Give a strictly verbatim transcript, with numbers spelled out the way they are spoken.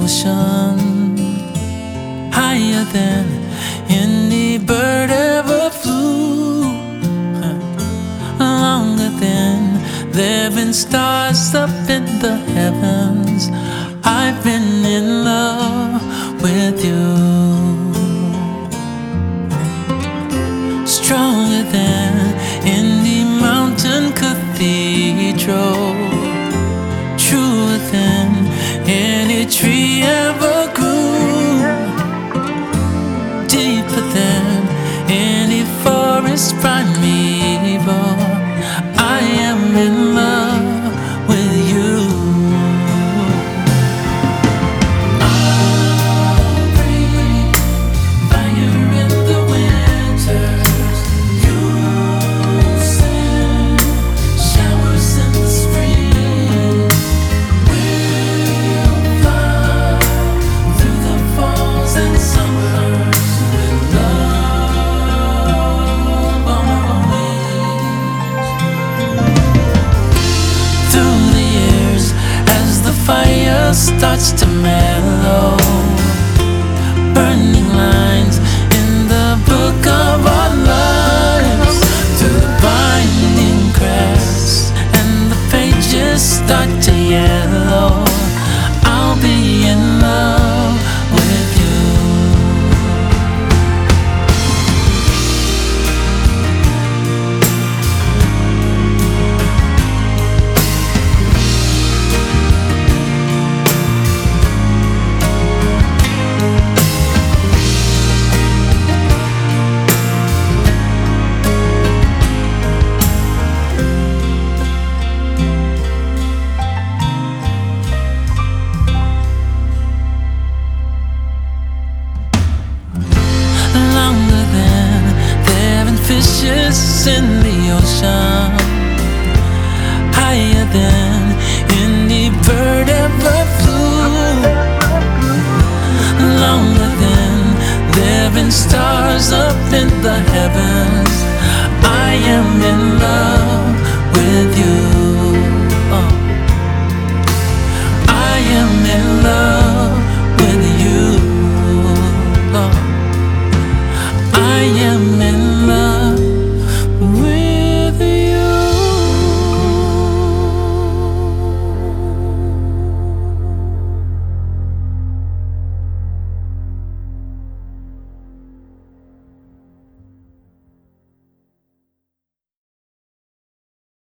ocean, higher than any bird ever flew, longer than there've been stars up in the heavens. I've been in love with you, stronger than any mountain cathedral, truer than any tree ever grew, deeper than any forest primeval. I am in love with you. I'll bring fire in the winters, you'll send showers in the spring. We'll fly through the falls and summers with love on our wings. Through the years, as the fire starts to mellow, burning lines in the book of our lives, through the binding cracks and the pages start to yellow, I'll be in love with you. Longer than there have been fishes in the ocean, higher than any bird ever flew, longer than there have been stars up in the heavens. I am in love with you. Oh. I am in love.